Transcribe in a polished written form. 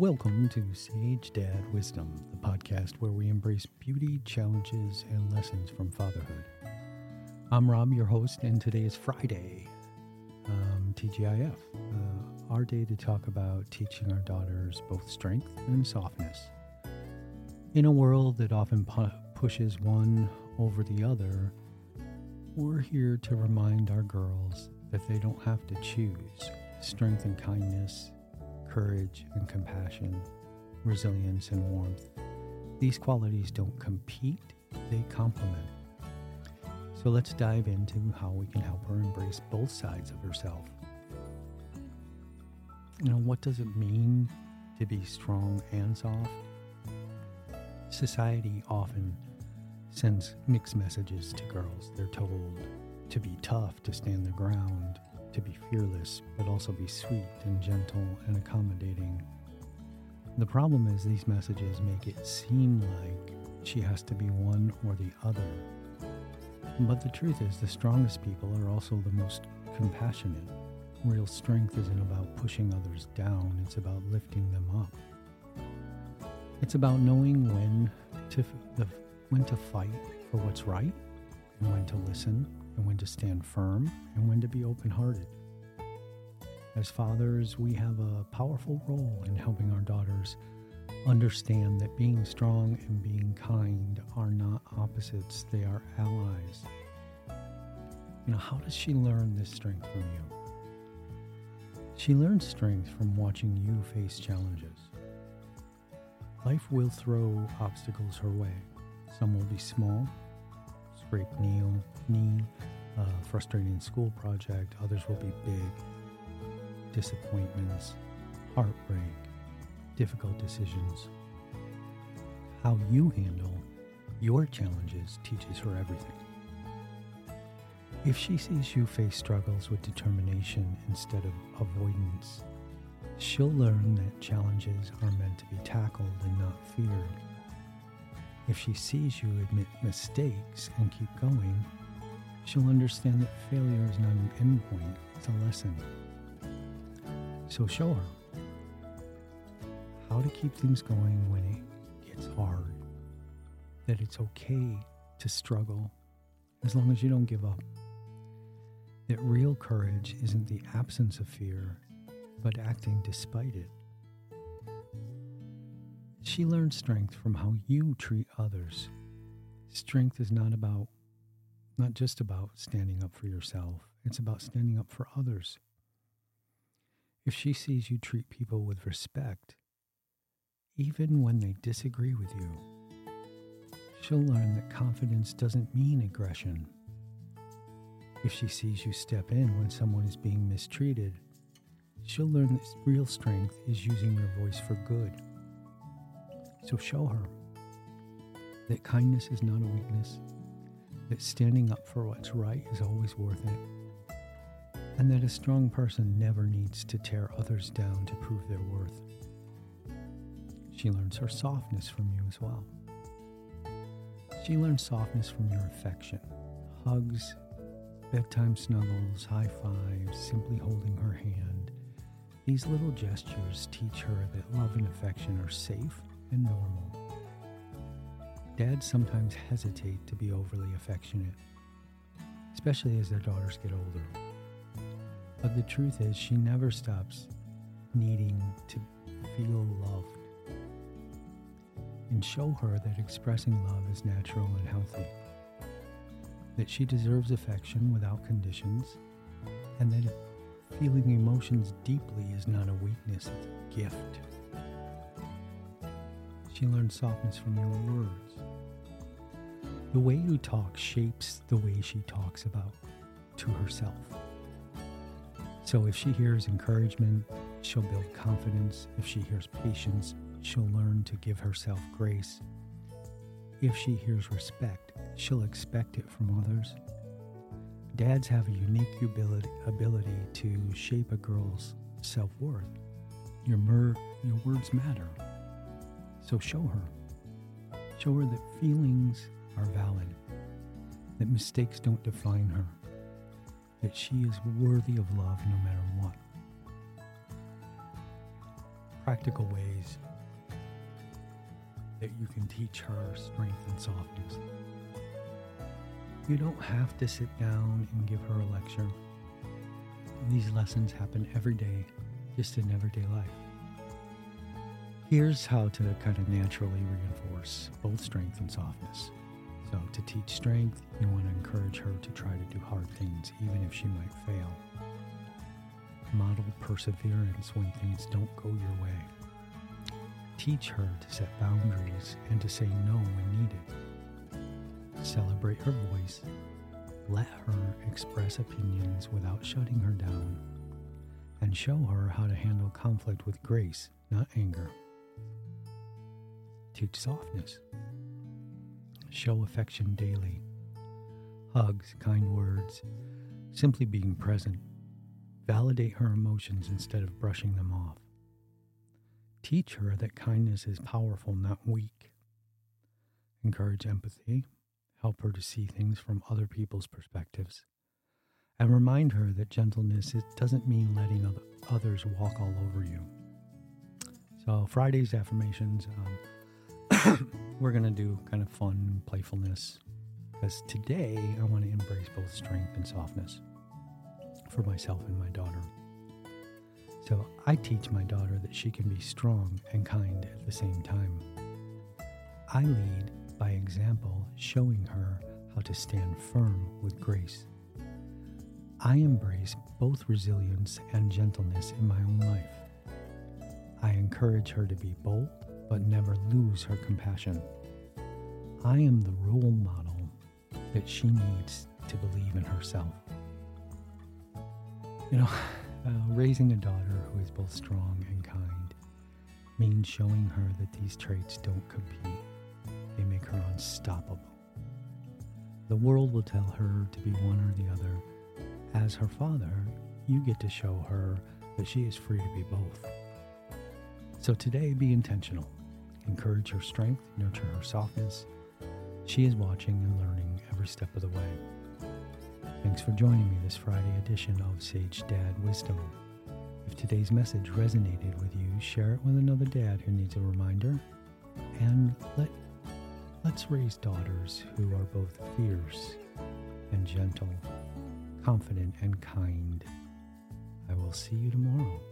Welcome to Sage Dad Wisdom, the podcast where we embrace beauty, challenges, and lessons from fatherhood. I'm Rob, your host, and today is Friday, TGIF, our day to talk about teaching our daughters both strength and softness. In a world that often pushes one over the other, we're here to remind our girls that they don't have to choose strength and kindness, courage and compassion, resilience and warmth. These qualities don't compete, they complement. So let's dive into how we can help her embrace both sides of herself. What does it mean to be strong and soft? Society often sends mixed messages to girls. They're told to be tough, to stand their ground, to be fearless, but also be sweet and gentle and accommodating. The problem is these messages make it seem like she has to be one or the other. But the truth is the strongest people are also the most compassionate. Real strength isn't about pushing others down, it's about lifting them up. It's about knowing when to fight for what's right, and when to listen, and when to stand firm, and when to be open-hearted. As fathers, we have a powerful role in helping our daughters understand that being strong and being kind are not opposites, they are allies. How does she learn this strength from you? She learns strength from watching you face challenges. Life will throw obstacles her way. Some will be small, scraped knee, frustrating school project. Others will be big, disappointments, heartbreak, difficult decisions. How you handle your challenges teaches her everything. If she sees you face struggles with determination instead of avoidance, she'll learn that challenges are meant to be tackled and not feared. If she sees you admit mistakes and keep going, she'll understand that failure is not an endpoint, it's a lesson. So show her how to keep things going when it gets hard, that it's okay to struggle as long as you don't give up. That real courage isn't the absence of fear, but acting despite it. She learns strength from how you treat others. Strength is not just about standing up for yourself, it's about standing up for others. If she sees you treat people with respect, even when they disagree with you, she'll learn that confidence doesn't mean aggression. If she sees you step in when someone is being mistreated, she'll learn that real strength is using your voice for good. So show her that kindness is not a weakness, that standing up for what's right is always worth it, and that a strong person never needs to tear others down to prove their worth. She learns her softness from you as well. She learns softness from your affection, hugs, bedtime snuggles, high fives, simply holding her hand. These little gestures teach her that love and affection are safe and normal. Dads sometimes hesitate to be overly affectionate, especially as their daughters get older. But the truth is, she never stops needing to feel loved. And show her that expressing love is natural and healthy, that she deserves affection without conditions, and that feeling emotions deeply is not a weakness, it's a gift. She learns softness from your words. The way you talk shapes the way she talks about to herself. So if she hears encouragement, she'll build confidence. If she hears patience, she'll learn to give herself grace. If she hears respect, she'll expect it from others. Dads have a unique ability to shape a girl's self-worth. Your words matter. So show her. Show her that feelings are valid, that mistakes don't define her, that she is worthy of love no matter what. practical ways that you can teach her strength and softness. You don't have to sit down and give her a lecture. These lessons happen every day, just in everyday life. Here's how to kind of naturally reinforce both strength and softness. So to teach strength, you want to encourage her to try to do hard things, even if she might fail. Model perseverance when things don't go your way. Teach her to set boundaries and to say no when needed. Celebrate her voice. Let her express opinions without shutting her down. And show her how to handle conflict with grace, not anger. Teach softness. Show affection daily. Hugs, kind words, simply being present. Validate her emotions instead of brushing them off. Teach her that kindness is powerful, not weak. Encourage empathy. Help her to see things from other people's perspectives. And remind her that gentleness, it doesn't mean letting others walk all over you. So Friday's affirmations, we're going to do kind of fun playfulness, because today I want to embrace both strength and softness for myself and my daughter. So I teach my daughter that she can be strong and kind at the same time. I lead by example, showing her how to stand firm with grace. I embrace both resilience and gentleness in my own life. I encourage her to be bold, but never lose her compassion. I am the role model that she needs to believe in herself. Raising a daughter who is both strong and kind means showing her that these traits don't compete. They make her unstoppable. The world will tell her to be one or the other. As her father, you get to show her that she is free to be both. So today, be intentional. Encourage her strength, nurture her softness. She is watching and learning every step of the way. Thanks for joining me this Friday edition of Sage Dad Wisdom. If today's message resonated with you, share it with another dad who needs a reminder. And let's raise daughters who are both fierce and gentle, confident and kind. I will see you tomorrow.